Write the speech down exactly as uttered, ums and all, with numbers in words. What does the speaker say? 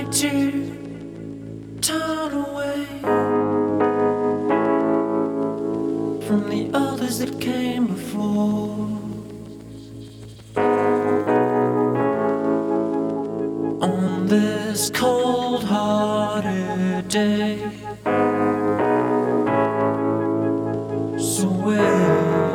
like to turn away from the others that came before. On this cold-hearted day, so where